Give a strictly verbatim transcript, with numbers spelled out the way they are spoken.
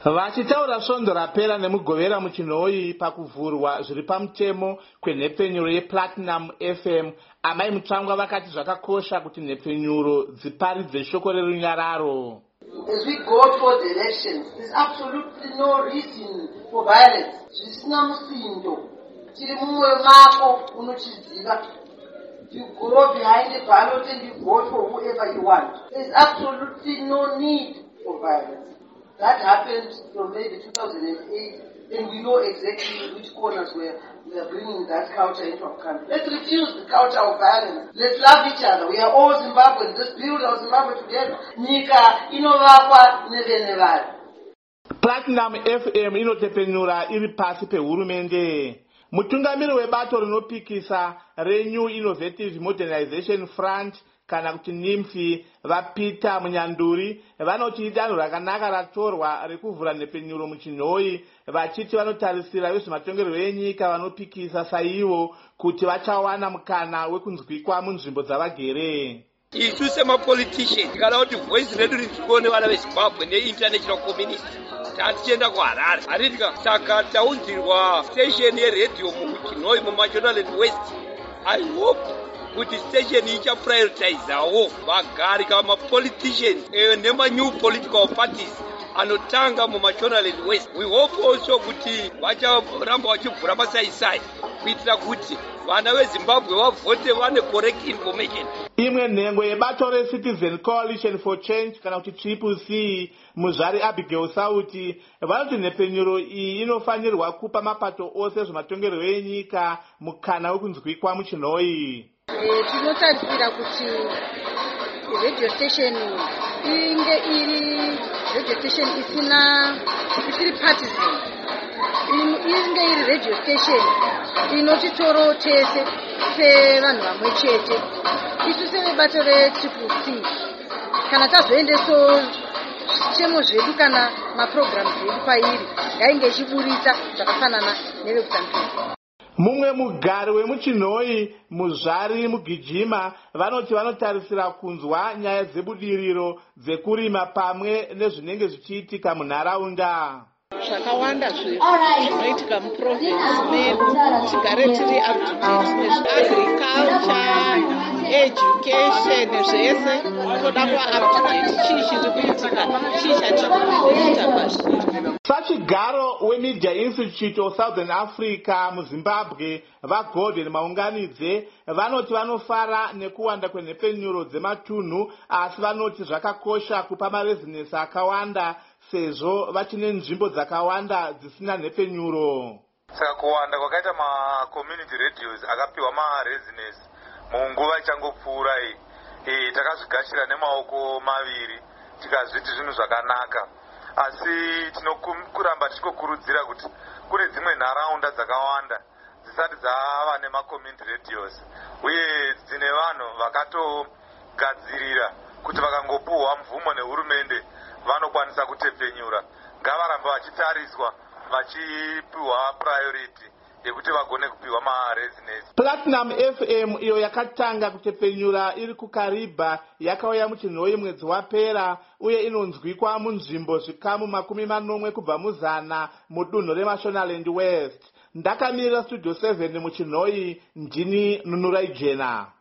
Vachitaura svondo rapera nemugovera muchinhoi pakuvhurwa zviri pamutemo kwenhepfenyuro yePlatinum F M, amai Mutsvangwa vakati zvakakosha kuti nhepfenyuro dziparidze shoko rerunyararo. As we go toward the elections, there's absolutely no reason for violence. Zvisina musindo. Chiri mumwoyo mako unochiziva. You go behind the ballot and you vote for whoever you want. There's absolutely no need for violence. That happened from maybe two thousand eight, and we know exactly which corners were we are bringing that culture into our country. Let's refuse the culture of violence. Let's love each other. We are all Zimbabweans. Let's build our Zimbabwe together. Nyika inovakwa nevene vanhu. Platinum F M inotepenura iri pasi pehurumende. Mutungamiri webato rinopikisa reNew Innovative Modernization Front kana kuti NIMFI vaPeter Munyanduri vanoti idanho rakanaka ratorwa rekuvhura nhepfenyuro muchinhoi, vachiti vanotarisira vezvematongerwo enyika vanopikisa saivo kuti vachawana mukana wekunzwikwa munzvimbo dzavagere. Isu semapolitician tikada kuti voice redu rinzwikwe nevana veZimbabwe neinternational community tatichienda kuHarare. Haritika saka taunzirwa station yeredhiyo muchinhoi muMashonaland West. I hope kuti station icha prioritizeawo vagari kama mapoliticians nema-new political parties anotanga muMashonaland West. We hope also kuti vacharamba vachivhura masaisai kuitira kuti vana veZimbabwe vavote vane correct information. Imwe nhengo yebato reCitizen Coalition for Change kana kuti Triple C, muzvari Abigail Sauti, vanoti nhepfenyuro iyi inofanirwa kupa mapato ose zvematongerwo enyika mukana wekunzwikwa muchinhoi. Tinotarisira kuti radio station inge iri radio station isina isiri partisan, inge iri radio station inotitoro tese sevanhu vamwe chete. Isu sevebato reTriple C kana tazoendeso zvitemo zvedu kana maprograms edu pairi ngainge ichiburitsa zvakafanana nevekutambudzwa. Mumwe mugari wemuchinhoi muzvari Mugijima vanoti vanotarisira kunzwa nyaya dzebudiriro dzekurima pamwe nezvinenge zvichiitika munharaunda. Zvakawanda zvinoitika muprovince medu tigare tiri up to date nezveagriculture, education, zvese toda kuva up to date. Chii chiri kuitika, chii chatinoita pazviri. Sachigaro weMedia Institute of Southern Africa muZimbabwe vaGordon Maunganidze vanoti vanofara nekuwanda kwenhepfenyuro dzematunhu, asi vanoti zvakakosha kupa marezinesi akawanda sezvo vachine nzvimbo dzakawanda dzisina nhepfenyuro. Saka kuwanda kwakaita ma-community radios akapiwa marezinesi munguva ichangopfuura iyi, e, takazvigashira nemaoko maviri tikazviti zvinhu zvakanaka. Asi tinokuramba tichikurudzira kuti kune dzimwe nharaunda dzakawanda dzisati dzava nema-community radios uye dzine vanhu vakatogadzirira kuti vakangopuhwa mvumo nehurumende vanokwanisa kutepfenyura. Ngavarambe vachitariswa vachipiwa priority yekuti vagone kupiwa marezinesi. Platinum F M iyo yakatanga kutepfenyura iri kuKariba yakauya muchinhoi mwedzi wapera uye inonzwikwa munzvimbo zvikamu makumi manomwe kubva muzana mudunhu reMashonaland West. Ndakamirira studio seven muchinhoi, ndini Nunurai Jena.